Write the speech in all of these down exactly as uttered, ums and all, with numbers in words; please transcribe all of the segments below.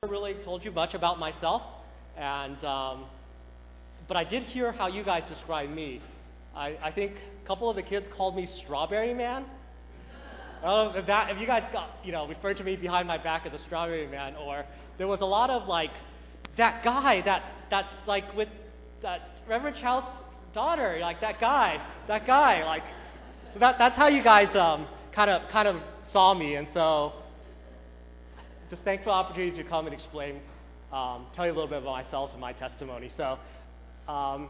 really told you much about myself, and um, but I did hear how you guys describe me. I, I think a couple of the kids called me Strawberry Man. I don't know if, that, if you guys got, you know, referred to me behind my back as a Strawberry Man, or there was a lot of like that guy that that's like with that Reverend Chow's daughter, like that guy, that guy, like so that that's how you guys um kind of kind of saw me, and so just thankful opportunity to come and explain, um, tell you a little bit about myself and my testimony. So, um,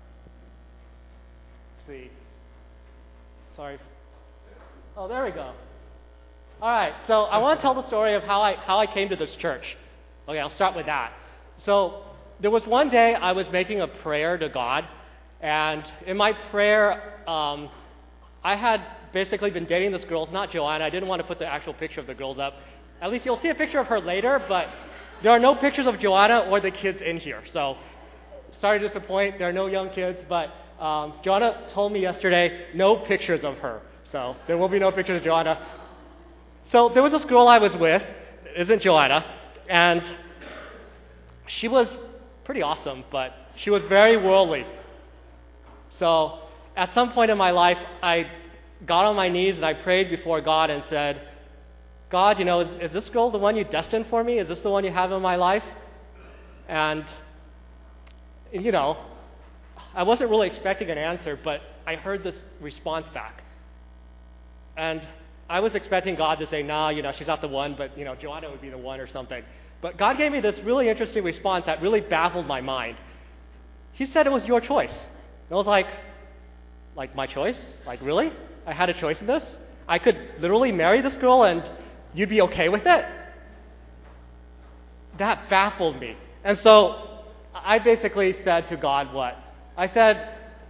let's see. Sorry. Oh, there we go. All right. So I want to tell the story of how I how I came to this church. Okay, I'll start with that. So there was one day I was making a prayer to God, and in my prayer, um, I had basically been dating this girl. It's not Joanna. I didn't want to put the actual picture of the girls up. At least you'll see a picture of her later, but there are no pictures of Joanna or the kids in here. So sorry to disappoint. There are no young kids, but um, Joanna told me yesterday no pictures of her. So there will be no pictures of Joanna. So there was this girl I was with, isn't Joanna, and she was pretty awesome, but she was very worldly. So at some point in my life, I got on my knees and I prayed before God and said, God, you know, is, is this girl the one you destined for me? Is this the one you have in my life? And, you know, I wasn't really expecting an answer, but I heard this response back. And I was expecting God to say, nah, you know, she's not the one, but, you know, Joanna would be the one or something. But God gave me this really interesting response that really baffled my mind. He said it was your choice. And I was like, like my choice? Like, really? I had a choice in this? I could literally marry this girl and you'd be okay with it? That baffled me. And so I basically said to God what? I said,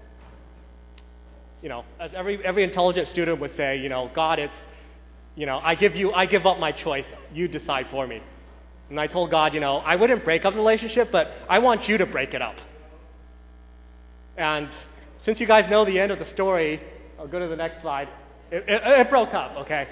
you know, as every every intelligent student would say, you know, God, it's, you know, I give you, I give up my choice. You decide for me. And I told God, you know, I wouldn't break up the relationship, but I want you to break it up. And since you guys know the end of the story, I'll go to the next slide. It, it, it broke up, okay?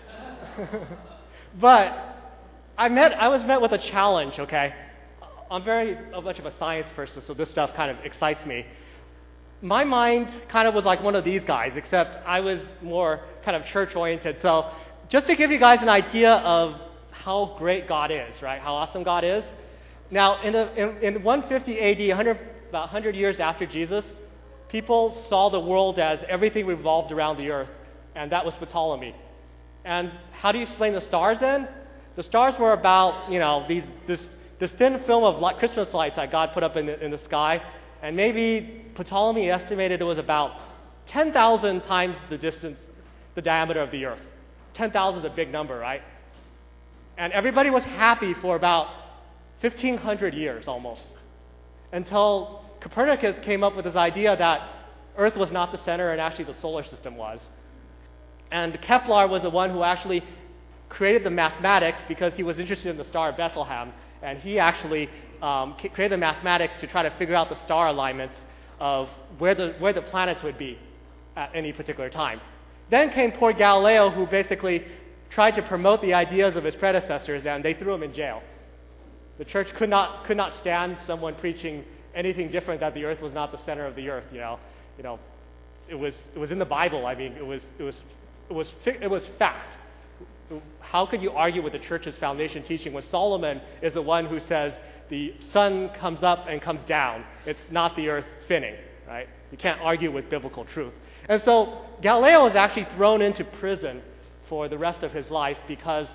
But I met, I was met with a challenge, okay? I'm very much of a science person, so this stuff kind of excites me. My mind kind of was like one of these guys, except I was more kind of church-oriented. So just to give you guys an idea of how great God is, right? How awesome God is. Now, in, the, in, in one fifty A D, one hundred, about one hundred years after Jesus, people saw the world as everything revolved around the earth, and that was Ptolemy. And how do you explain the stars then? The stars were about, you know, these, this, this thin film of light, Christmas lights that God put up in the, in the sky, and maybe Ptolemy estimated it was about ten thousand times the distance, the diameter of the earth. ten thousand is a big number, right? And everybody was happy for about fifteen hundred years almost, until Copernicus came up with this idea that Earth was not the center and actually the solar system was. And Kepler was the one who actually created the mathematics because he was interested in the star of Bethlehem, and he actually um, created the mathematics to try to figure out the star alignments of where the, where the planets would be at any particular time. Then came poor Galileo, who basically tried to promote the ideas of his predecessors, and they threw him in jail. The church could not, could not stand someone preaching anything different, that the earth was not the center of the earth, you know. You know, it was, it was in the Bible. I mean, it was, it was, it was, it was fact. How could you argue with the church's foundation teaching when Solomon is the one who says the sun comes up and comes down? It's not the earth spinning, right? You can't argue with biblical truth. And so Galileo was actually thrown into prison for the rest of his life because,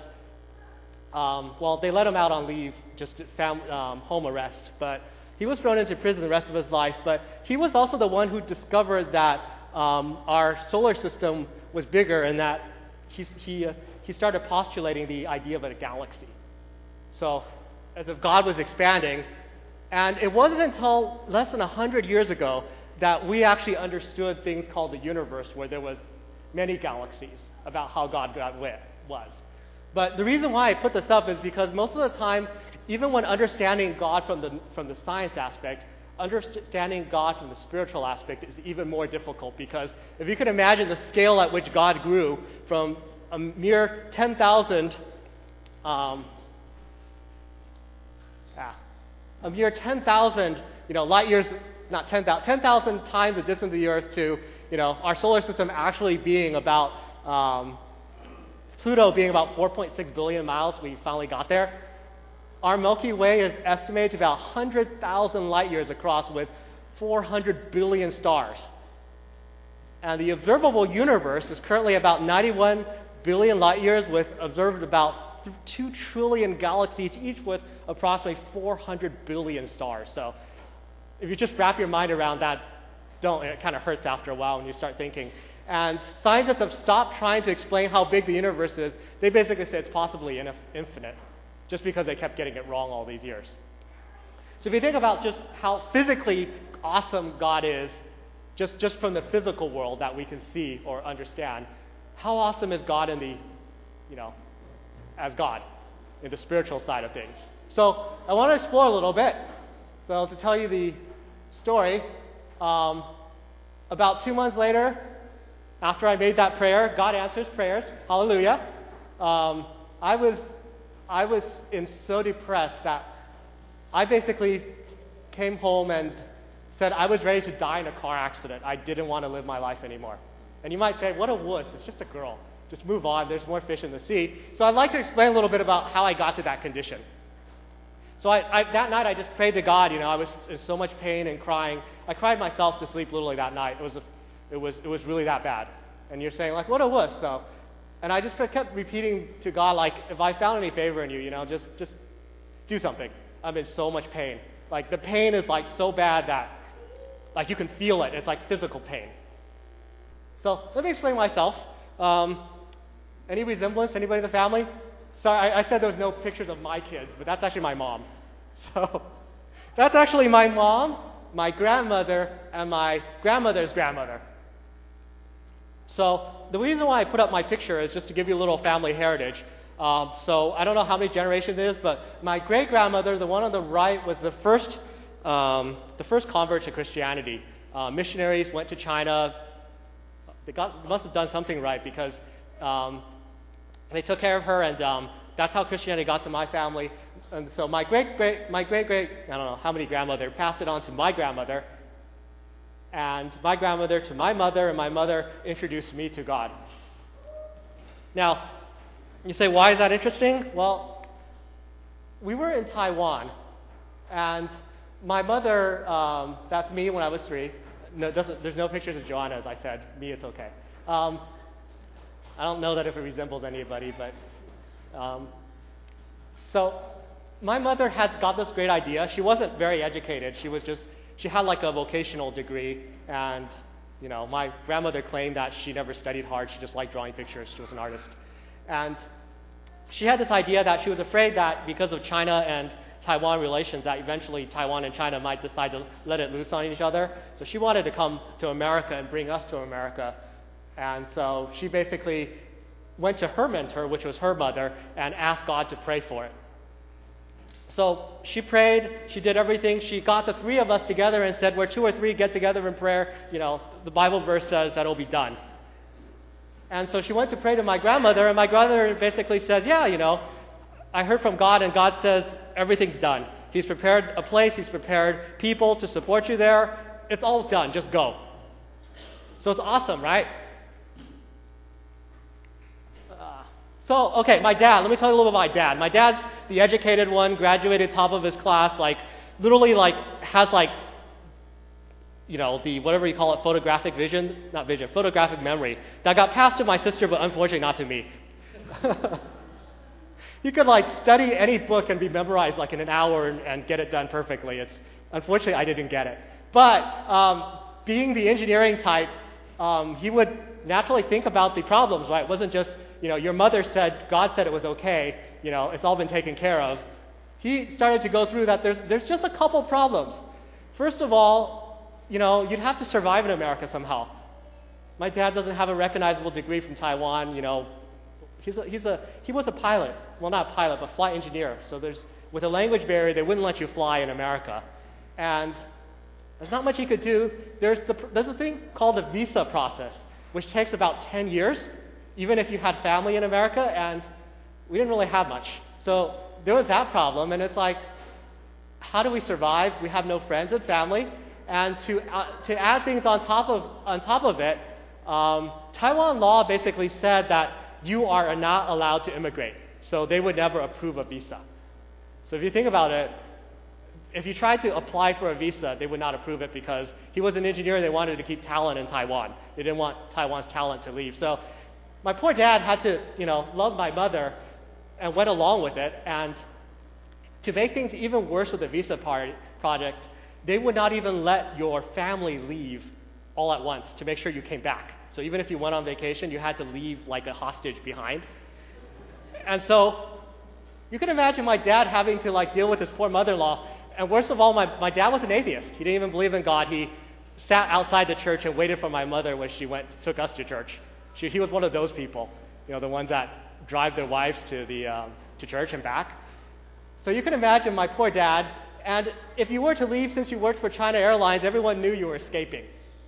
um, well, they let him out on leave, just fam- um, home arrest, but he was thrown into prison the rest of his life. But he was also the one who discovered that um, our solar system was bigger, and that he, he, uh, he started postulating the idea of a galaxy. So as if God was expanding. And it wasn't until less than one hundred years ago that we actually understood things called the universe, where there was many galaxies, about how God was. But the reason why I put this up is because most of the time, even when understanding God from the, from the science aspect, understanding God from the spiritual aspect is even more difficult, because if you can imagine the scale at which God grew from a mere ten thousand um, Yeah. A mere ten thousand, you know, light years, not ten thousand, ten thousand times the distance of the Earth to, you know, our solar system actually being about, um, Pluto being about four point six billion miles, we finally got there. Our Milky Way is estimated to be about one hundred thousand light years across with four hundred billion stars. And the observable universe is currently about ninety-one billion light years with observed about two trillion galaxies, each with approximately four hundred billion stars. So if you just wrap your mind around that, don't, it kind of hurts after a while when you start thinking. And scientists have stopped trying to explain how big the universe is. They basically say it's possibly inf- infinite, just because they kept getting it wrong all these years. So if you think about just how physically awesome God is, just, just from the physical world that we can see or understand, how awesome is God in the, you know, as God, in the spiritual side of things. So I want to explore a little bit. So to tell you the story, um, about two months later, after I made that prayer, God answers prayers, hallelujah. Um, I was, I was in so depressed that I basically came home and said I was ready to die in a car accident. I didn't want to live my life anymore. And you might say, what a wuss, it's just a girl. Just move on, there's more fish in the sea. So I'd like to explain a little bit about how I got to that condition. So I, I, that night I just prayed to God, you know, I was in so much pain and crying. I cried myself to sleep literally that night. It was, a, it was, it was really that bad. And you're saying, like, what a wuss, so. And I just kept repeating to God, like, if I found any favor in you, you know, just, just do something. I'm in so much pain. Like, the pain is, like, so bad that, like, you can feel it. It's like physical pain. So let me explain myself. Um, any resemblance? Anybody in the family? Sorry, I, I said there was no pictures of my kids, but that's actually my mom. So that's actually my mom, my grandmother, and my grandmother's grandmother. So the reason why I put up my picture is just to give you a little family heritage. Um, so I don't know how many generations it is, but my great-grandmother, the one on the right, was the first, um, the first convert to Christianity. Uh, missionaries went to China. They got, must have done something right because um, they took care of her, and um, that's how Christianity got to my family. And so my great-great, my great-great, I don't know how many grandmother, passed it on to my grandmother, and my grandmother to my mother, and my mother introduced me to God. Now, you say, why is that interesting? Well, we were in Taiwan, and my mother, um, that's me when I was three. No, there's no pictures of Joanna, as I said. Me, it's okay. Um, I don't know that if it resembles anybody, but um, so my mother had got this great idea. She wasn't very educated. She was just, she had like a vocational degree, and you know, my grandmother claimed that she never studied hard. She just liked drawing pictures. She was an artist. And she had this idea that she was afraid that because of China and Taiwan relations, that eventually Taiwan and China might decide to let it loose on each other. So she wanted to come to America and bring us to America. And so she basically went to her mentor, which was her mother, and asked God to pray for it. So she prayed, she did everything. She got the three of us together and said, where two or three get together in prayer, you know, the Bible verse says that it'll be done. And so she went to pray to my grandmother, and my grandmother basically says, yeah, you know, I heard from God, and God says everything's done. He's prepared a place, He's prepared people to support you there. It's all done, just go. So it's awesome, right? Uh, so, okay, my dad, let me tell you a little bit about my dad. My dad's the educated one, graduated top of his class, like, literally, like, has, like, you know, the, whatever you call it, photographic vision, not vision, photographic memory, that got passed to my sister, but unfortunately not to me. You could, like, study any book and be memorized, like, in an hour and, and get it done perfectly. It's, unfortunately, I didn't get it. But um, being the engineering type, um, he would naturally think about the problems, right? It wasn't just, you know, your mother said, God said it was okay, you know, it's all been taken care of. He started to go through that there's, there's just a couple problems. First of all, you know, you'd have to survive in America somehow. My dad doesn't have a recognizable degree from Taiwan, you know. He's a, he's a, he was a pilot. Well, not a pilot, but flight engineer. So there's, with a language barrier, they wouldn't let you fly in America. And there's not much he could do. There's, the, there's a thing called the visa process, which takes about ten years, even if you had family in America, and we didn't really have much. So there was that problem, and it's like, how do we survive? We have no friends and family. And to, uh, to add things on top of, on top of it, um, Taiwan law basically said that you are not allowed to immigrate. So they would never approve a visa. So if you think about it, if you tried to apply for a visa, they would not approve it because he was an engineer and they wanted to keep talent in Taiwan. They didn't want Taiwan's talent to leave. So my poor dad had to, you know, love my mother and went along with it. And to make things even worse with the visa part, project, they would not even let your family leave all at once to make sure you came back. So even if you went on vacation, you had to leave like a hostage behind. And so you can imagine my dad having to like deal with his poor mother-in-law. And worst of all, my, my dad was an atheist. He didn't even believe in God. He sat outside the church and waited for my mother when she went took us to church. She, he was one of those people, you know, the ones that drive their wives to the um, to church and back. So you can imagine my poor dad. And if you were to leave, since you worked for China Airlines, everyone knew you were escaping.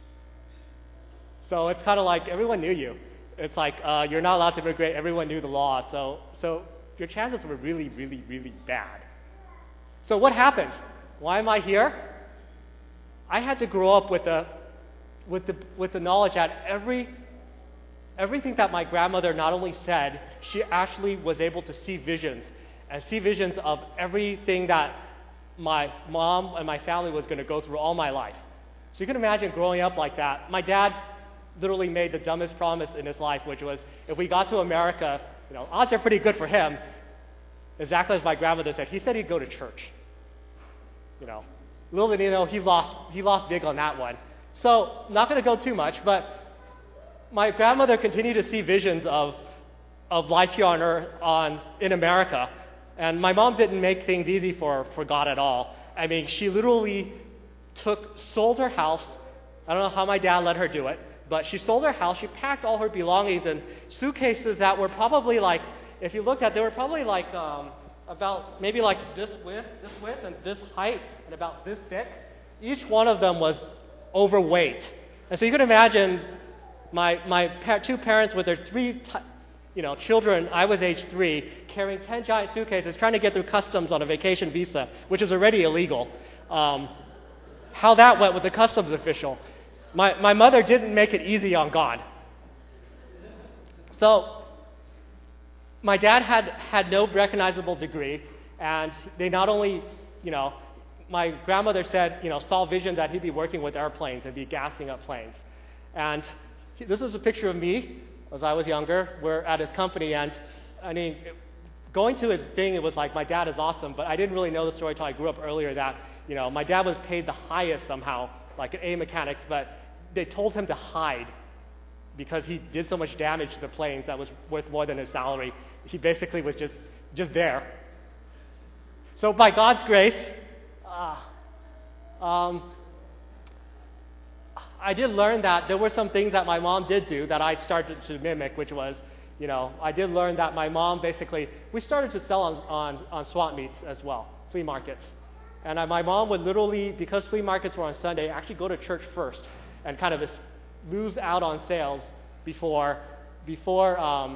So it's kind of like everyone knew you. It's like uh, you're not allowed to immigrate. Everyone knew the law. So so your chances were really, really, really bad. So what happened? Why am I here? I had to grow up with the, with the, with the knowledge that every, everything that my grandmother not only said, she actually was able to see visions, and see visions of everything that my mom and my family was going to go through all my life. So you can imagine growing up like that. My dad literally made the dumbest promise in his life, which was if we got to America, you know, odds are pretty good for him. Exactly as my grandmother said, he said he'd go to church. You know, little did he know, he lost, he lost big on that one. So, not going to go too much, but my grandmother continued to see visions of, of life here on earth, on, in America. And my mom didn't make things easy for, for God at all. I mean, she literally took, sold her house. I don't know how my dad let her do it, but she sold her house. She packed all her belongings in suitcases that were probably like, if you looked at, they were probably like um, about maybe like this width, this width, and this height, and about this thick. Each one of them was overweight, and so you can imagine my my pa- two parents with their three, t- you know, children. I was age three, carrying ten giant suitcases, trying to get through customs on a vacation visa, which is already illegal. Um, how that went with the customs official. My my mother didn't make it easy on God. So. My dad had, had no recognizable degree, and they not only, you know, my grandmother said, you know, saw vision that he'd be working with airplanes and be gassing up planes. And he, this is a picture of me as I was younger. We're at his company, and I mean, going to his thing, it was like, my dad is awesome, but I didn't really know the story until I grew up earlier that, you know, my dad was paid the highest somehow, like at A Mechanics, but they told him to hide because he did so much damage to the planes that was worth more than his salary. He basically was just, just there. So by God's grace, uh, um, I did learn that there were some things that my mom did do that I started to mimic, which was, you know, I did learn that my mom basically, we started to sell on, on, on swap meets as well, flea markets. And I, my mom would literally, because flea markets were on Sunday, actually go to church first and kind of lose out on sales before, before, um,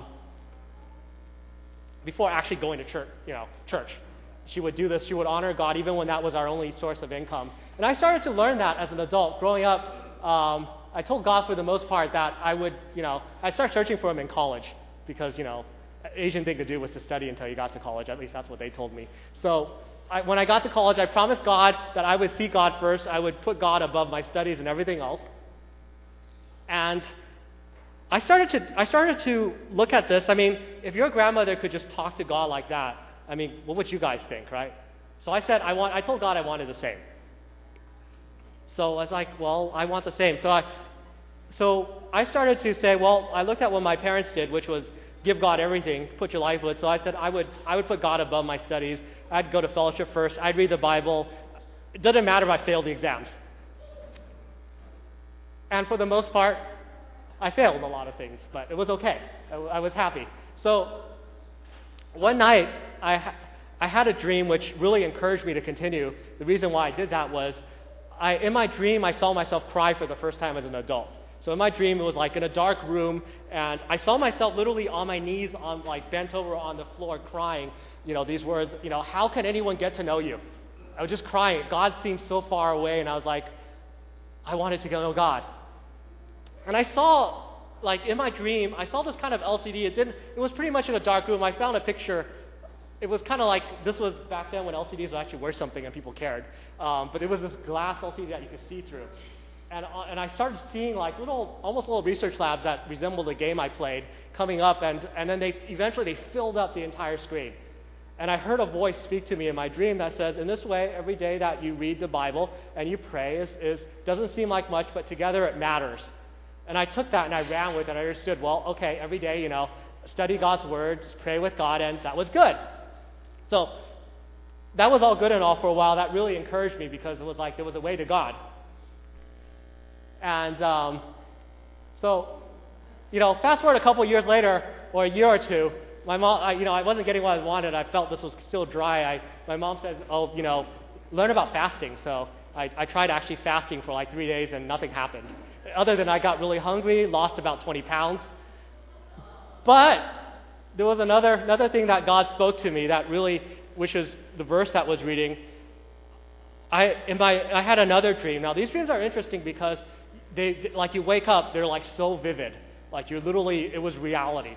before actually going to church, you know, church. She would do this. She would honor God even when that was our only source of income. And I started to learn that as an adult. Growing up, um, I told God for the most part that I would, you know, I'd start searching for him in college because, you know, Asian thing to do was to study until you got to college. At least that's what they told me. So I, when I got to college, I promised God that I would seek God first. I would put God above my studies and everything else. And I started to I started to look at this. I mean, if your grandmother could just talk to God like that, I mean, what would you guys think, right? So I said I want. I told God I wanted the same. So I was like, well, I want the same. So I, so I started to say, well, I looked at what my parents did, which was give God everything, put your life with. So I said I would I would put God above my studies. I'd go to fellowship first. I'd read the Bible. It doesn't matter if I failed the exams. And for the most part, I failed a lot of things, but it was okay. I, I was happy. So one night, I, ha- I had a dream which really encouraged me to continue. The reason why I did that was, I, in my dream, I saw myself cry for the first time as an adult. So in my dream, it was like in a dark room, and I saw myself literally on my knees, on like bent over on the floor, crying. You know, these words. You know, how can anyone get to know you? I was just crying. God seemed so far away, and I was like, I wanted to know God. And I saw, like in my dream, I saw this kind of L C D. It didn't. It was pretty much in a dark room. I found a picture. It was kind of like, this was back then when L C Ds were actually worth something and people cared. Um, but it was this glass L C D that you could see through. And, uh, and I started seeing like little, almost little research labs that resembled the game I played coming up, and, and then they eventually they filled up the entire screen. And I heard a voice speak to me in my dream that says, in this way, every day that you read the Bible and you pray is, is doesn't seem like much, but together it matters. And I took that and I ran with it, and I understood, well, okay, every day, you know, study God's Word, just pray with God, and that was good. So that was all good and all for a while. That really encouraged me because it was like there was a way to God. And um, so, you know, fast forward a couple years later, or a year or two, my mom, I, you know, I wasn't getting what I wanted. I felt this was still dry. I, my mom said, oh, you know, learn about fasting. So I, I tried actually fasting for like three days, and nothing happened. Other than I got really hungry, lost about twenty pounds. But there was another another thing that God spoke to me that really, which is the verse that was reading. I in my I had another dream. Now these dreams are interesting because they, like you wake up, they're like so vivid, like you're literally, it was reality.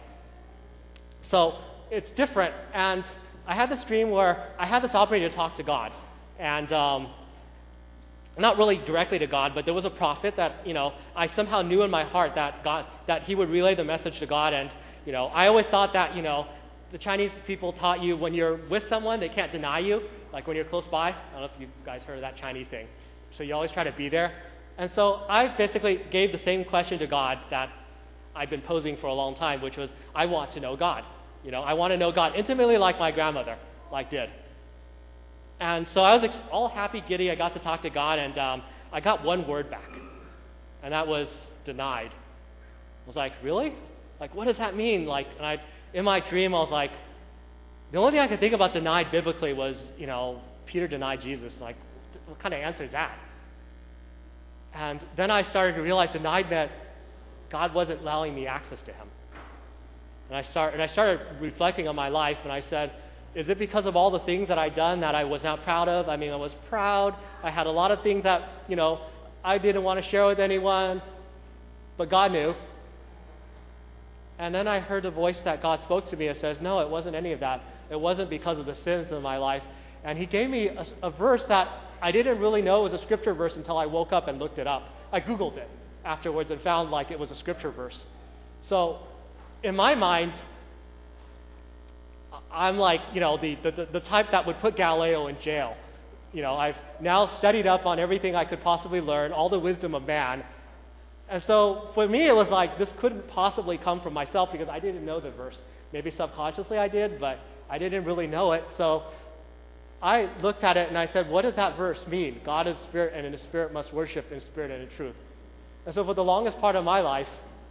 So it's different. And I had this dream where I had this opportunity to talk to God, and um, not really directly to God, but there was a prophet that, you know, I somehow knew in my heart that God, that he would relay the message to God. And, you know, I always thought that, you know, the Chinese people taught you when you're with someone, they can't deny you, like when you're close by. I don't know if you guys heard of that Chinese thing. So you always try to be there. And so I basically gave the same question to God that I've been posing for a long time, which was, I want to know God. You know, I want to know God intimately like my grandmother, like did. And so I was ex- all happy, giddy. I got to talk to God, and um, I got one word back, and that was denied. I was like, really? Like, what does that mean? Like, and I, in my dream, I was like, the only thing I could think about denied biblically was, you know, Peter denied Jesus. Like, what kind of answer is that? And then I started to realize denied meant God wasn't allowing me access to him. And I start, and I started reflecting on my life, and I said, is it because of all the things that I'd done that I was not proud of? I mean, I was proud. I had a lot of things that, you know, I didn't want to share with anyone, but God knew. And then I heard a voice that God spoke to me and says, no, it wasn't any of that. It wasn't because of the sins in my life. And he gave me a, a verse that I didn't really know was a scripture verse until I woke up and looked it up. I Googled it afterwards and found like it was a scripture verse. So in my mind, I'm like, you know, the, the, the type that would put Galileo in jail. You know, I've now studied up on everything I could possibly learn, all the wisdom of man. And so for me, it was like, this couldn't possibly come from myself because I didn't know the verse. Maybe subconsciously I did, but I didn't really know it. So I looked at it and I said, what does that verse mean? God is spirit, and in the spirit must worship in spirit and in truth. And so for the longest part of my life,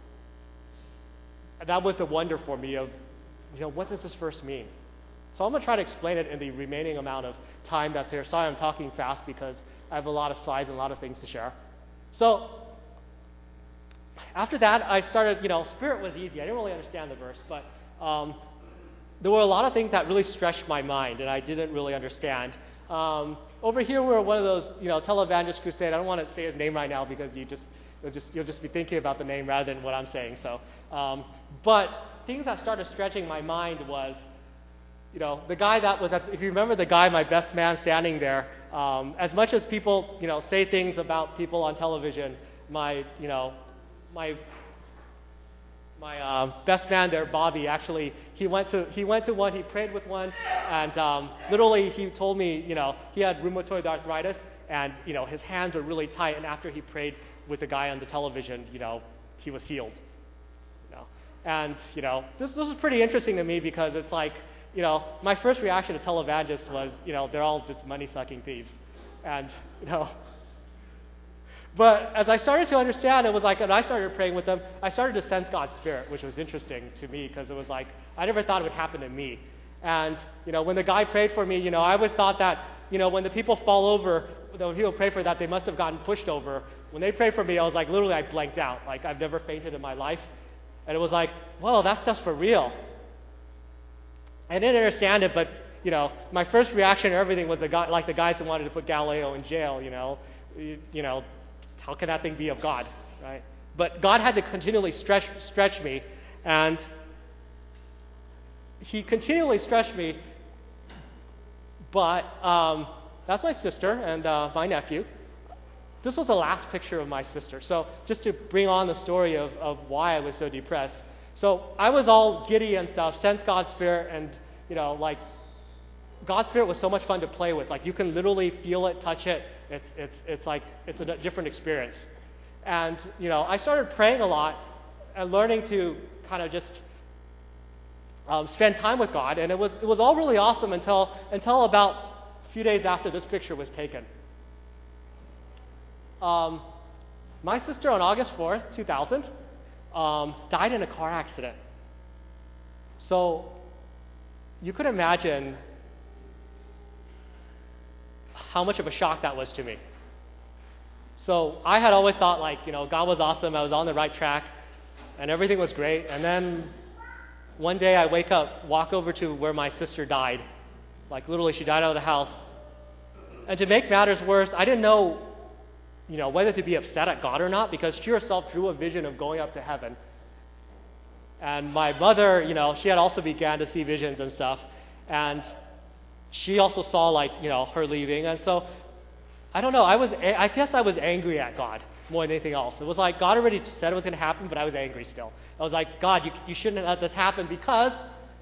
that was the wonder for me of, you know, what does this verse mean? So I'm going to try to explain it in the remaining amount of time that's here. Sorry I'm talking fast because I have a lot of slides and a lot of things to share. So after that, I started, you know, spirit was easy. I didn't really understand the verse, but um, there were a lot of things that really stretched my mind, and I didn't really understand. Um, over here, we were one of those, you know, Televangelist Crusade. I don't want to say his name right now because you just, you'll just, you'll just be thinking about the name rather than what I'm saying. So, um, but things that started stretching my mind was, you know, the guy that was, at, if you remember the guy, my best man standing there, um, as much as people, you know, say things about people on television, my, you know, my my um, best man there, Bobby, actually, he went to he went to one, he prayed with one, and um, literally he told me, you know, he had rheumatoid arthritis, and, you know, his hands were really tight, and after he prayed with the guy on the television, you know, he was healed. You know, and, you know, this, this is pretty interesting to me because it's like, you know, my first reaction to televangelists was, you know, they're all just money-sucking thieves. And, you know, but as I started to understand, it was like, and I started praying with them, I started to sense God's Spirit, which was interesting to me because it was like, I never thought it would happen to me. And, you know, when the guy prayed for me, you know, I always thought that, you know, when the people fall over, when people pray for that, they must have gotten pushed over. When they prayed for me, I was like, literally, I blanked out. Like, I've never fainted in my life. And it was like, whoa, that's just for real. I didn't understand it, but you know, my first reaction to everything was the guy, like the guys who wanted to put Galileo in jail, you know. You, you know, how can that thing be of God, right? But God had to continually stretch, stretch me, and he continually stretched me, but um, that's my sister and uh, my nephew. This was the last picture of my sister. So just to bring on the story of, of why I was so depressed. So I was all giddy and stuff, sensed God's Spirit, and, you know, like, God's Spirit was so much fun to play with. Like, you can literally feel it, touch it. It's, it's, it's like, it's a different experience. And, you know, I started praying a lot and learning to kind of just um, spend time with God. And it was, it was all really awesome until, until about a few days after this picture was taken. Um, my sister on August fourth, two thousand, um, died in a car accident. So you could imagine how much of a shock that was to me. So I had always thought, like, you know, God was awesome, I was on the right track, and everything was great. And then one day I wake up, walk over to where my sister died. Like, literally, she died out of the house. And to make matters worse, I didn't know, you know, whether to be upset at God or not, because she herself drew a vision of going up to heaven. And my mother, you know, she had also began to see visions and stuff. And she also saw, like, you know, her leaving. And so, I don't know, I was, I guess I was angry at God more than anything else. It was like, God already said it was going to happen, but I was angry still. I was like, God, you, you shouldn't have let this happen, because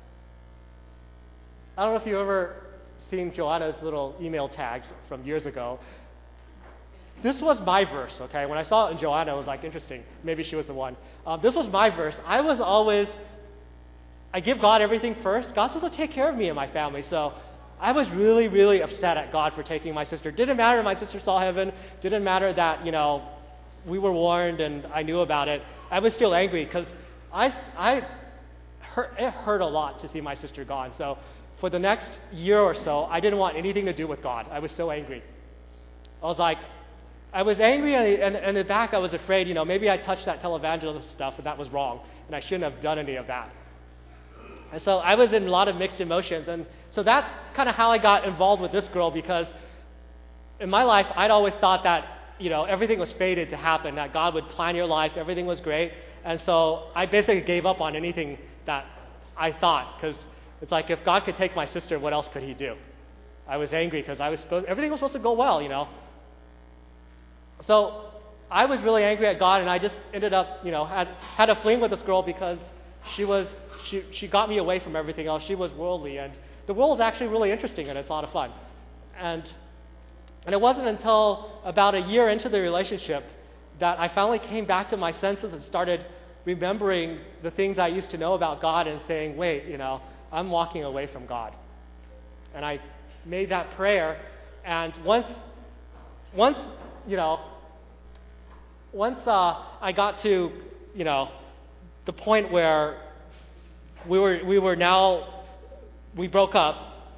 I don't know if you've ever seen Joanna's little email tags from years ago. This was my verse, okay? When I saw it in Joanna, it was like, interesting. Maybe she was the one. Um, this was my verse. I was always, I give God everything first. God's supposed to take care of me and my family. So I was really, really upset at God for taking my sister. Didn't matter my sister saw heaven. Didn't matter that, you know, we were warned and I knew about it. I was still angry because I, I hurt, it hurt a lot to see my sister gone. So for the next year or so, I didn't want anything to do with God. I was so angry. I was like, I was angry, and, and, and in the back I was afraid, you know, maybe I touched that televangelist stuff and that was wrong, and I shouldn't have done any of that. And so I was in a lot of mixed emotions, and so that's kind of how I got involved with this girl, because in my life I'd always thought that, you know, everything was fated to happen, that God would plan your life, everything was great, and so I basically gave up on anything that I thought, because it's like, if God could take my sister, what else could he do? I was angry because I was supposed, everything was supposed to go well, you know. So I was really angry at God, and I just ended up, you know, had had a fling with this girl because she was she she got me away from everything else. She was worldly, and the world is actually really interesting, and it's a lot of fun. And and it wasn't until about a year into the relationship that I finally came back to my senses and started remembering the things I used to know about God and saying, wait, you know, I'm walking away from God. And I made that prayer, and once once you know, once uh, I got to, you know, the point where we were, we were now, we broke up,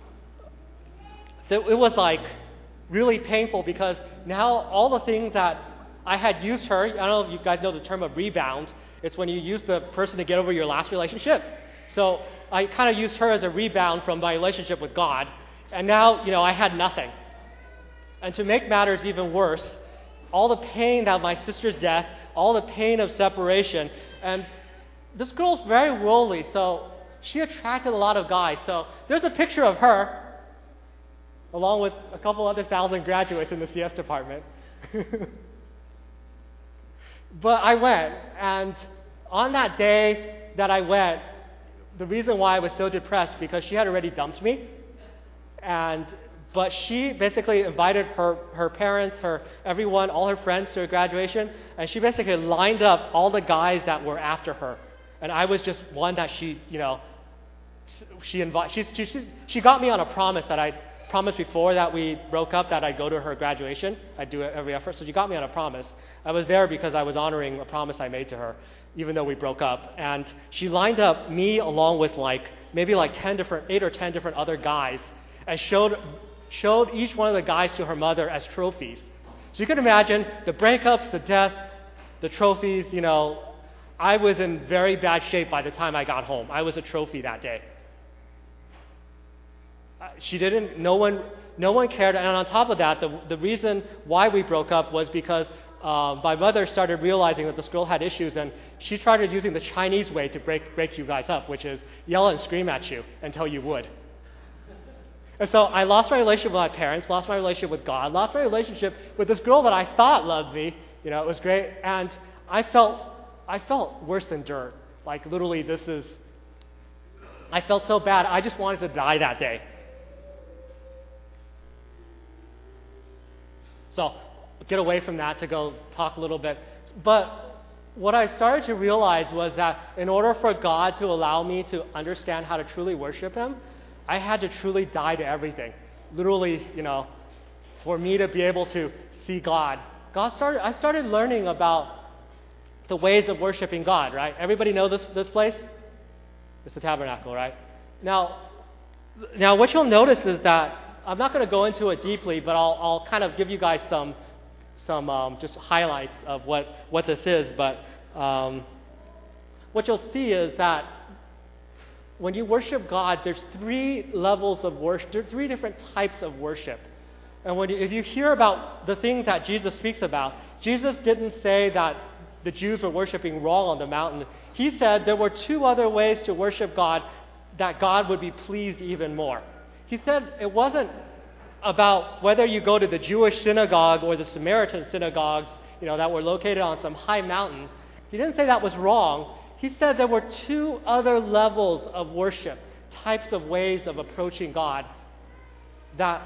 it was like really painful, because now all the things that I had used her, I don't know if you guys know the term of rebound, it's when you use the person to get over your last relationship. So I kind of used her as a rebound from my relationship with God, and now, you know, I had nothing. And to make matters even worse, all the pain of my sister's death, all the pain of separation, and this girl's very worldly, so she attracted a lot of guys. So there's a picture of her, along with a couple other thousand graduates in the C S department. But I went, and on that day that I went, the reason why I was so depressed, because she had already dumped me, and but she basically invited her, her parents, her everyone, all her friends to her graduation, and she basically lined up all the guys that were after her. And I was just one that she, you know, she invited. She, she, she, she got me on a promise that I promised before that we broke up, that I'd go to her graduation. I'd do every effort. So she got me on a promise. I was there because I was honoring a promise I made to her, even though we broke up. And she lined up me along with like maybe like ten different, eight or ten different other guys, and showed showed each one of the guys to her mother as trophies. So you can imagine the breakups, the death, the trophies, you know, I was in very bad shape by the time I got home. I was a trophy that day. Uh, She didn't, no one, no one cared. And on top of that, the, the reason why we broke up was because uh, my mother started realizing that this girl had issues, and she started using the Chinese way to break, break you guys up, which is yell and scream at you until you would. And so I lost my relationship with my parents, lost my relationship with God, lost my relationship with this girl that I thought loved me. You know, it was great. And I felt, I felt worse than dirt. Like literally this is, I felt so bad. I just wanted to die that day. So get away from that to go talk a little bit. But what I started to realize was that in order for God to allow me to understand how to truly worship Him, I had to truly die to everything. Literally, you know, for me to be able to see God. God started, I started learning about the ways of worshiping God, right? Everybody know this, this place? It's the tabernacle, right? Now, now what you'll notice is that, I'm not going to go into it deeply, but I'll, I'll kind of give you guys some, some um, just highlights of what, what this is. But um, what you'll see is that when you worship God, there's three levels of worship, there are three different types of worship. And when you, if you hear about the things that Jesus speaks about, Jesus didn't say that the Jews were worshiping wrong on the mountain. He said there were two other ways to worship God that God would be pleased even more. He said it wasn't about whether you go to the Jewish synagogue or the Samaritan synagogues, you know, that were located on some high mountain. He didn't say that was wrong. He said there were two other levels of worship, types of ways of approaching God that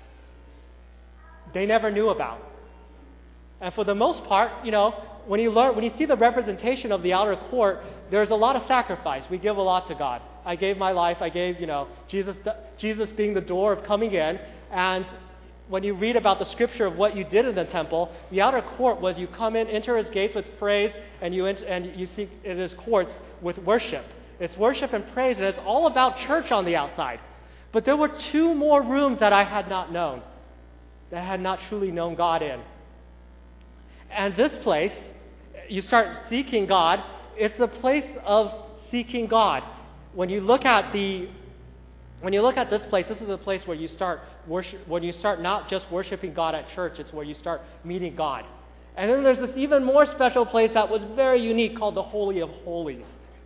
they never knew about. And for the most part, you know, when you learn, when you see the representation of the outer court, there's a lot of sacrifice. We give a lot to God. I gave my life. I gave, you know, Jesus, Jesus being the door of coming in. And when you read about the scripture of what you did in the temple, the outer court was you come in, enter His gates with praise, and you enter, and you seek in His courts with worship. It's worship and praise, and it's all about church on the outside. But there were two more rooms that I had not known, that I had not truly known God in. And this place, you start seeking God. It's the place of seeking God. When you look at the, when you look at this place, this is the place where you start worship. When you start not just worshiping God at church, it's where you start meeting God. And then there's this even more special place that was very unique called the Holy of Holies.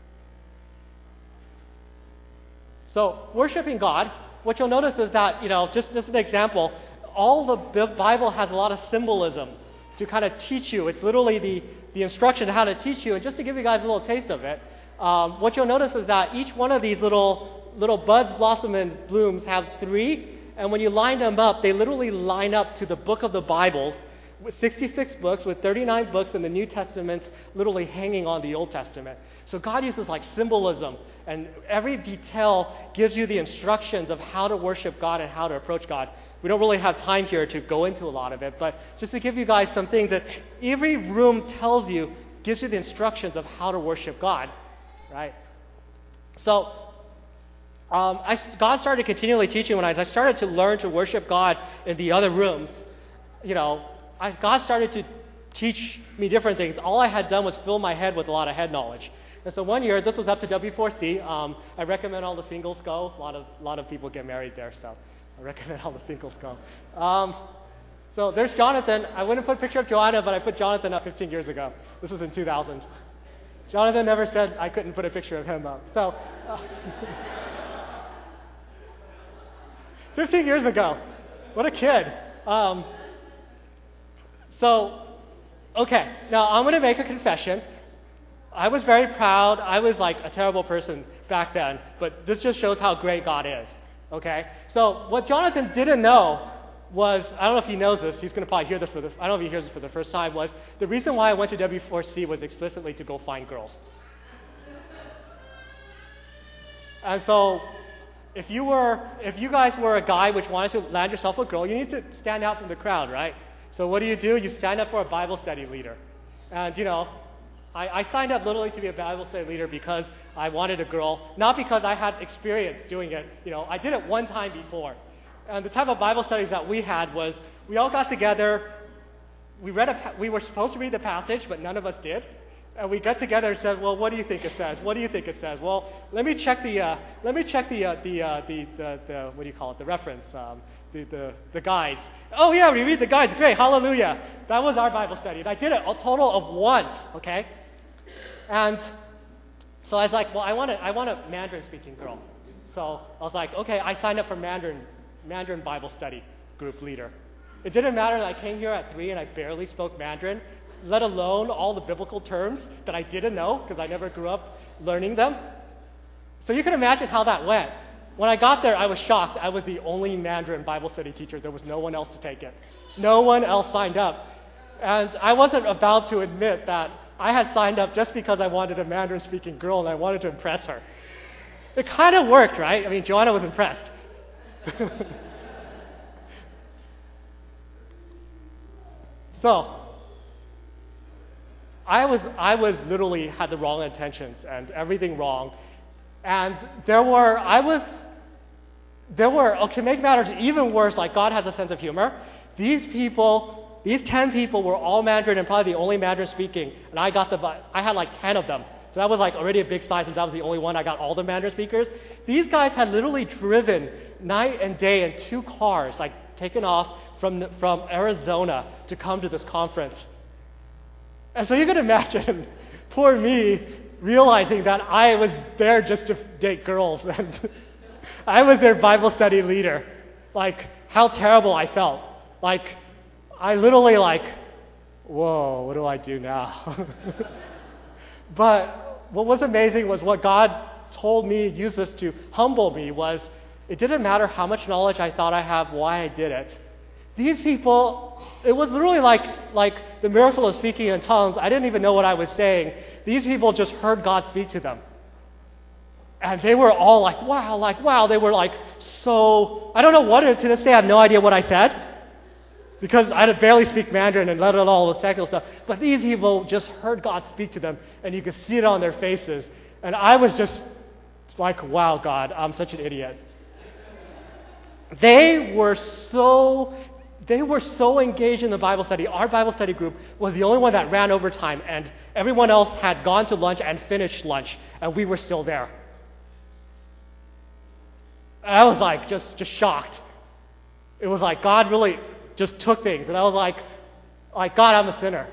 So worshiping God, what you'll notice is that, you know, just just an example, all the Bible has a lot of symbolism to kind of teach you. It's literally the, the instruction on how to teach you. And just to give you guys a little taste of it, um, what you'll notice is that each one of these little little buds, blossom, and blooms have three. And when you line them up, they literally line up to the book of the Bible, with sixty-six books, with thirty-nine books in the New Testament literally hanging on the Old Testament. So God uses like symbolism, and every detail gives you the instructions of how to worship God and how to approach God. We don't really have time here to go into a lot of it, but just to give you guys some things that every room tells you, gives you the instructions of how to worship God, right? So um, I, God started continually teaching when I, as I started to learn to worship God in the other rooms. You know, I, God started to teach me different things. All I had done was fill my head with a lot of head knowledge. And so one year, this was up to W four C. Um, I recommend all the singles go. A lot of a lot of people get married there, so I recommend all the singles go. Um, so there's Jonathan. I wouldn't put a picture of Joanna, but I put Jonathan up fifteen years ago. This was in two thousand. Jonathan never said I couldn't put a picture of him up. So uh, fifteen years ago. What a kid. Um, so, okay. Now I'm going to make a confession. I was very proud. I was like a terrible person back then, but this just shows how great God is. Okay? So what Jonathan didn't know was, I don't know if he knows this, he's going to probably hear this for the, I don't know if he hears this for the first time, was the reason why I went to W four C was explicitly to go find girls. And so if you were, if you guys were a guy which wanted to land yourself a girl, you need to stand out from the crowd, right? So what do you do? You stand up for a Bible study leader. And, you know, I, I signed up literally to be a Bible study leader because I wanted a girl, not because I had experience doing it. You know, I did it one time before. And the type of Bible studies that we had was we all got together. We read a, we were supposed to read the passage, but none of us did. And we got together and said, well, what do you think it says? What do you think it says? Well, let me check the, uh, let me check the, uh, the, uh, the, the, the, what do you call it, the reference, um, the, the, the guides. Oh yeah, we read the guides, great, hallelujah. That was our Bible study. And I did it a total of once, okay? And so I was like, well, I want a, I want a Mandarin-speaking girl. So I was like, okay, I signed up for Mandarin, Mandarin Bible study group leader. It didn't matter that I came here at three and I barely spoke Mandarin, let alone all the biblical terms that I didn't know because I never grew up learning them. So you can imagine how that went. When I got there, I was shocked. I was the only Mandarin Bible study teacher. There was no one else to take it. No one else signed up. And I wasn't about to admit that I had signed up just because I wanted a Mandarin-speaking girl and I wanted to impress her. It kind of worked, right? I mean, Joanna was impressed. So, I was, I was literally had the wrong intentions and everything wrong. And there were, I was, there were, oh, to make matters even worse, like God has a sense of humor. These people, these ten people were all Mandarin and probably the only Mandarin speaking. And I got the, I had like ten of them. So that was like already a big size since I was the only one. I got all the Mandarin speakers. These guys had literally driven night and day in two cars, like taken off from, from Arizona to come to this conference. And so you can imagine poor me realizing that I was there just to date girls and I was their Bible study leader. Like, how terrible I felt. Like, I literally like, whoa, what do I do now? But what was amazing was what God told me, used this to humble me, was it didn't matter how much knowledge I thought I had, why I did it. These people, it was literally like, like the miracle of speaking in tongues. I didn't even know what I was saying. These people just heard God speak to them. And they were all like, wow, like, wow. They were like, so, I don't know what it is. To this day, I have no idea what I said. Because I barely speak Mandarin and let alone all the technical stuff. But these people just heard God speak to them. And you could see it on their faces. And I was just like, wow, God, I'm such an idiot. They were so... They were so engaged in the Bible study. Our Bible study group was the only one that ran overtime, and everyone else had gone to lunch and finished lunch, and we were still there. I was like just, just shocked. It was like God really just took things, and I was like, like God, I'm a sinner.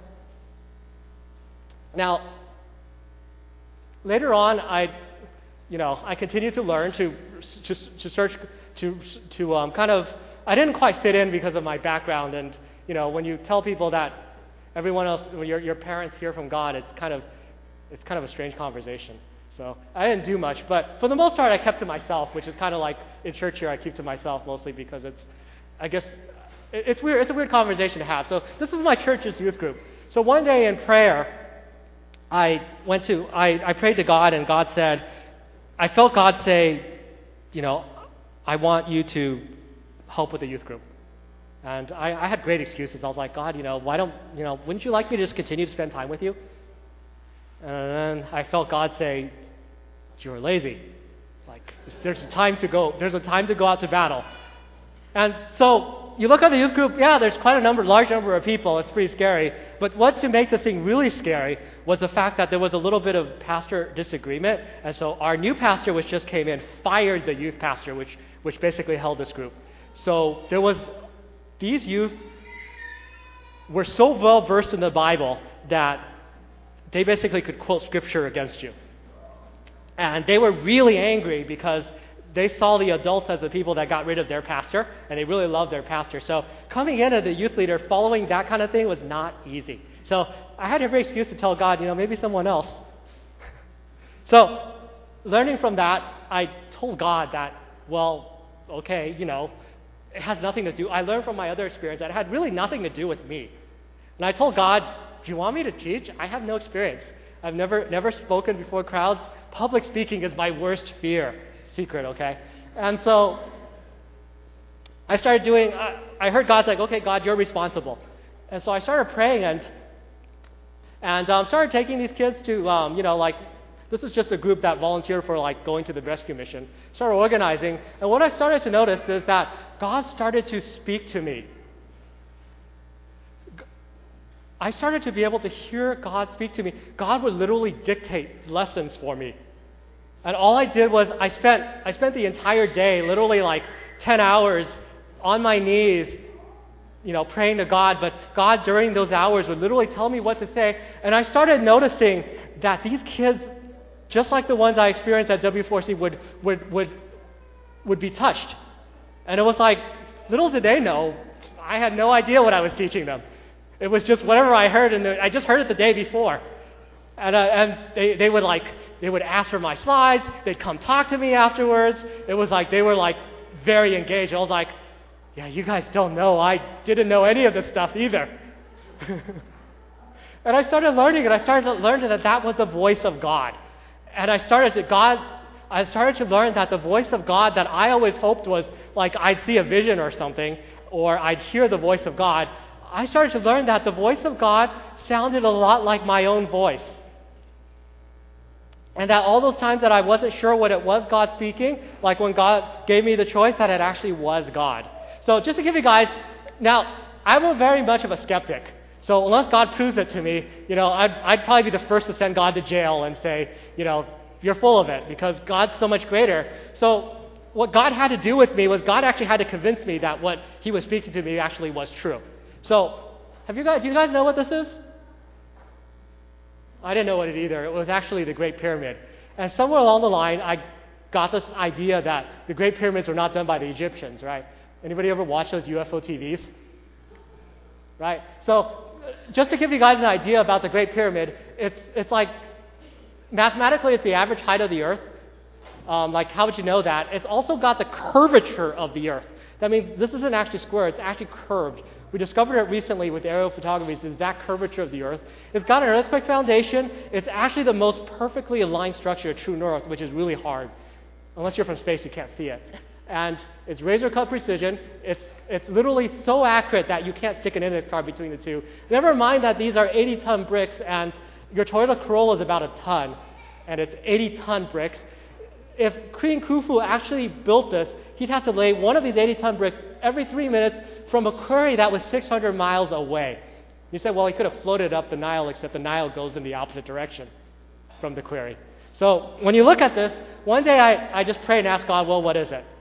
Now, later on, I, you know, I continued to learn to to, to search to to um, kind of. I didn't quite fit in because of my background, and you know, when you tell people that everyone else, when your your parents hear from God, it's kind of it's kind of a strange conversation. So I didn't do much, but for the most part, I kept to myself, which is kind of like in church here, I keep to myself mostly because it's, I guess, it, it's weird. It's a weird conversation to have. So this is my church's youth group. So one day in prayer, I went to I I prayed to God, and God said, I felt God say, you know, I want you to help with the youth group. And I, I had great excuses. I was like, God, you know, why don't, you know, wouldn't you like me to just continue to spend time with you? And then I felt God say, you're lazy. Like, there's a time to go, there's a time to go out to battle. And so you look at the youth group, yeah, there's quite a number, large number of people. It's pretty scary. But what to make the thing really scary was the fact that there was a little bit of pastor disagreement. And so our new pastor, which just came in, fired the youth pastor, which which basically held this group. So there was, these youth were so well versed in the Bible that they basically could quote scripture against you. And they were really angry because they saw the adults as the people that got rid of their pastor, and they really loved their pastor. So coming in as a youth leader, following that kind of thing was not easy. So I had every excuse to tell God, you know, maybe someone else. So learning from that, I told God that, well, okay, you know, it has nothing to do, I learned from my other experience that it had really nothing to do with me. And I told God, do you want me to teach? I have no experience. I've never never spoken before crowds. Public speaking is my worst fear. Secret, okay? And so I started doing, uh, I heard God's like, okay, God, you're responsible. And so I started praying and and um, started taking these kids to, um, you know, like, this is just a group that volunteered for like going to the rescue mission. Started organizing, and what I started to notice is that God started to speak to me. I started to be able to hear God speak to me. God would literally dictate lessons for me. And all I did was I spent I spent the entire day, literally like ten hours, on my knees, you know, praying to God. But God, during those hours, would literally tell me what to say. And I started noticing that these kids, just like the ones I experienced at W four C, would would would would be touched. And it was like, little did they know, I had no idea what I was teaching them. It was just whatever I heard, and I just heard it the day before. And uh, and they they would like they would ask for my slides. They'd come talk to me afterwards. It was like they were like very engaged. I was like, yeah, you guys don't know. I didn't know any of this stuff either. And I started learning, and I started to learn that that was the voice of God. And I started to God. I started to learn that the voice of God that I always hoped was like I'd see a vision or something, or I'd hear the voice of God. I started to learn that the voice of God sounded a lot like my own voice. And that all those times that I wasn't sure what it was God speaking, like when God gave me the choice, that it actually was God. So just to give you guys, now, I'm a very much of a skeptic. So unless God proves it to me, you know, I'd, I'd probably be the first to send God to jail and say, you know, you're full of it, because God's so much greater. So what God had to do with me was God actually had to convince me that what he was speaking to me actually was true. So have you guys, do you guys know what this is? I didn't know what it either. It was actually the Great Pyramid. And somewhere along the line, I got this idea that the Great Pyramids were not done by the Egyptians, right? Anybody ever watch those U F O T Vs? Right? So just to give you guys an idea about the Great Pyramid, it's it's like, mathematically, it's the average height of the Earth. Um, like, how would you know that? It's also got the curvature of the Earth. That means this isn't actually square. It's actually curved. We discovered it recently with aerial photography. It's the exact curvature of the Earth. It's got an earthquake foundation. It's actually the most perfectly aligned structure of true north, which is really hard. Unless you're from space, you can't see it. And it's razor-cut precision. It's it's literally so accurate that you can't stick an index card between the two. Never mind that these are eighty-ton bricks, and your Toyota Corolla is about a ton, and it's eighty-ton bricks. If Queen Khufu actually built this, he'd have to lay one of these eighty-ton bricks every three minutes from a quarry that was six hundred miles away. You said, well, he could have floated up the Nile, except the Nile goes in the opposite direction from the quarry. So when you look at this, one day I, I just prayed and asked God, well, what is it?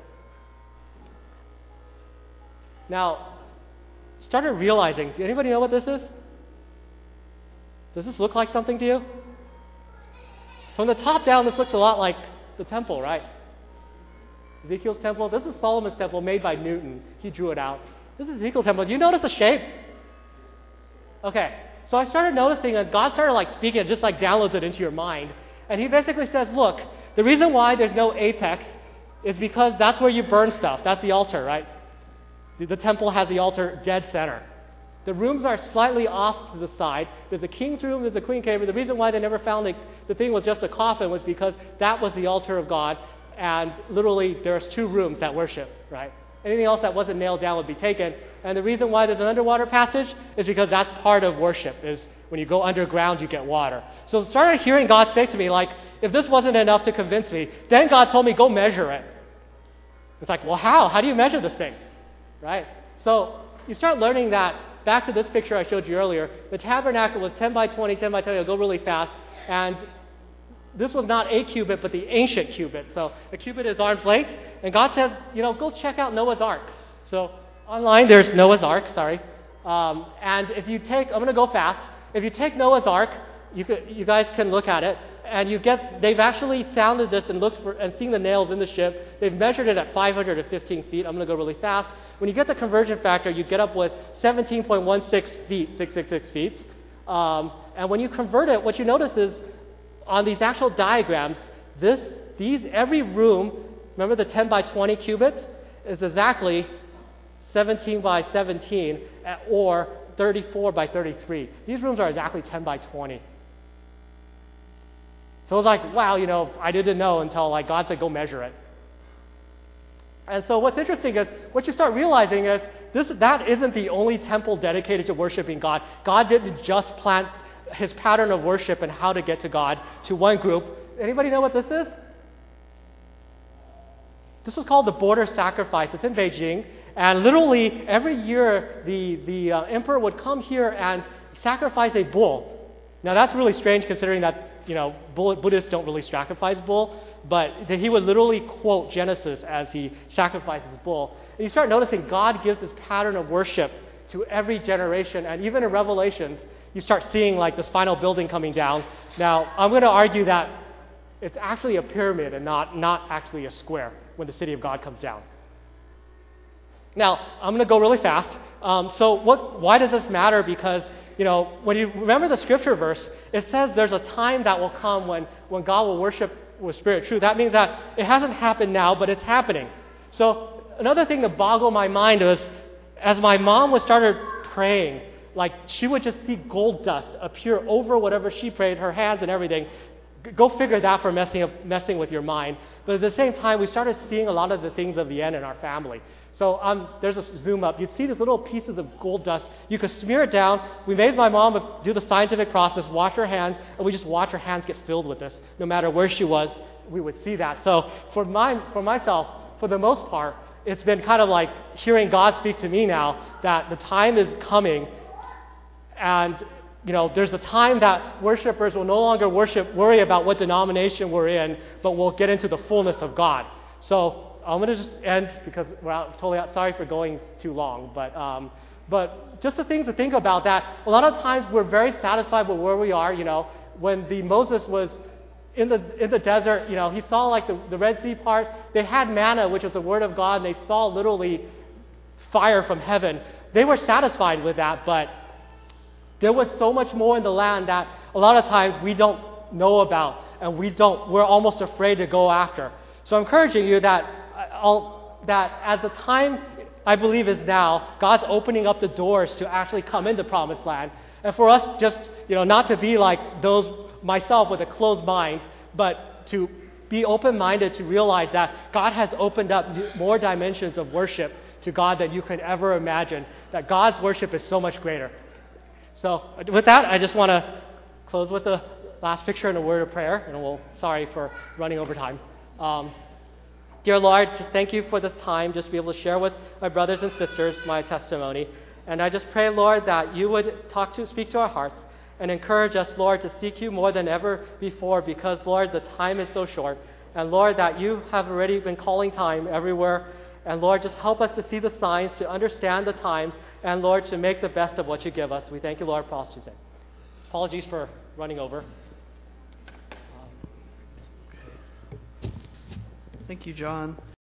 Now, started realizing, does anybody know what this is? Does this look like something to you? From the top down, this looks a lot like the temple, right? Ezekiel's temple. This is Solomon's temple made by Newton. He drew it out. This is Ezekiel's temple. Do you notice the shape? Okay. So I started noticing that God started like speaking, it just like downloads it into your mind. And he basically says, look, the reason why there's no apex is because that's where you burn stuff. That's the altar, right? The, the temple has the altar dead center. The rooms are slightly off to the side. There's a king's room, there's a queen cave. The reason why they never found the, the thing was just a coffin was because that was the altar of God. And literally, there's two rooms that worship, right? Anything else that wasn't nailed down would be taken. And the reason why there's an underwater passage is because that's part of worship, is when you go underground, you get water. So I started hearing God say to me, like, if this wasn't enough to convince me, then God told me, go measure it. It's like, well, how? How do you measure this thing, right? So you start learning that, back to this picture I showed you earlier, the tabernacle was ten by twenty, ten by twenty, it'll go really fast. And this was not a cubit, but the ancient cubit. So a cubit is arm's length. And God says, you know, go check out Noah's Ark. So online, there's Noah's Ark, sorry. Um, and if you take, I'm going to go fast. If you take Noah's Ark, you could, you guys can look at it, and you get, they've actually sounded this and looked for, and seen the nails in the ship. They've measured it at five hundred fifteen feet. I'm going to go really fast. When you get the conversion factor, you get up with seventeen point one six feet, six hundred sixty-six feet. Um, and when you convert it, what you notice is, on these actual diagrams, this, these, every room, remember the ten by twenty cubits, is exactly seventeen by seventeen or thirty-four by thirty-three. These rooms are exactly ten by twenty. So it's like, wow, you know, I didn't know until like God said, go measure it. And so what's interesting is, what you start realizing is, this, that isn't the only temple dedicated to worshiping God. God didn't just plant his pattern of worship and how to get to God to one group. Anybody know what this is? This is called the border sacrifice. It's in Beijing. And literally every year the, the uh, emperor would come here and sacrifice a bull. Now that's really strange considering that, you know, Buddhists don't really sacrifice bull, but that he would literally quote Genesis as he sacrifices bull. And you start noticing God gives this pattern of worship to every generation, and even in Revelations, you start seeing like this final building coming down. Now, I'm going to argue that it's actually a pyramid and not, not actually a square when the city of God comes down. Now, I'm going to go really fast. Um, so what, why does this matter? Because, you know, when you remember the scripture verse, it says there's a time that will come when, when God will worship with spirit true. That means that it hasn't happened now, but it's happening. So another thing that boggled my mind was, as my mom was started praying, like she would just see gold dust appear over whatever she prayed, her hands and everything. Go figure that for messing up, messing with your mind. But at the same time, we started seeing a lot of the things of the end in our family. So um, there's a zoom up. You'd see these little pieces of gold dust. You could smear it down. We made my mom do the scientific process, wash her hands, and we just watch her hands get filled with this. No matter where she was, we would see that. So for my, for myself, for the most part, it's been kind of like hearing God speak to me now that the time is coming, and you know, there's a time that worshipers will no longer worship, worry about what denomination we're in, but we'll get into the fullness of God. So I'm going to just end because well, I'm totally sorry for going too long, but um, but just the things to think about that. A lot of times we're very satisfied with where we are. You know, when the Moses was in the in the desert, you know, he saw like the, the Red Sea part. They had manna, which was the word of God, and they saw literally fire from heaven. They were satisfied with that, but there was so much more in the land that a lot of times we don't know about, and we don't. We're almost afraid to go after. So I'm encouraging you that I'll, that as the time I believe is now, God's opening up the doors to actually come into Promised Land, and for us just you know not to be like those myself with a closed mind, but to be open-minded to realize that God has opened up more dimensions of worship to God than you could ever imagine. That God's worship is so much greater. So with that, I just want to close with the last picture and a word of prayer, and we'll sorry for running over time. Um, dear Lord, just thank you for this time, just to be able to share with my brothers and sisters my testimony. And I just pray, Lord, that you would talk to, speak to our hearts and encourage us, Lord, to seek you more than ever before, because, Lord, the time is so short. And, Lord, that you have already been calling time everywhere. And, Lord, just help us to see the signs, to understand the times, and, Lord, to make the best of what you give us. We thank you, Lord, for Tuesday. Apologies for running over. Thank you, John.